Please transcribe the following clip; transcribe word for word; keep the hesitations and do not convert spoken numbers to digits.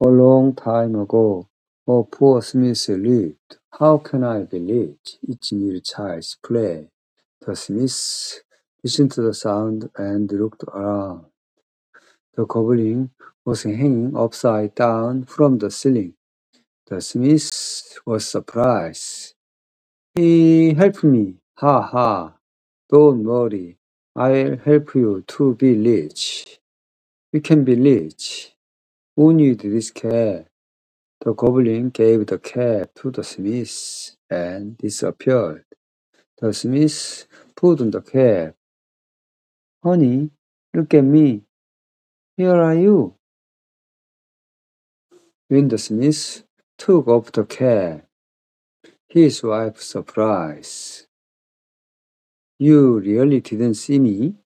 A long time ago, a poor Smith lived. How can I believe each new child's play? The Smith listened to the sound and looked around. The goblin was hanging upside down from the ceiling. The Smith was surprised. He helped me. Ha ha. Don't worry. I'll help you to be rich. We can be rich. Who needs this cat? The goblin gave the cap to the smith and disappeared. The smith put on the cap. Honey, look at me. Here are you. When the smith took off the cap, his wife surprised. You really didn't see me?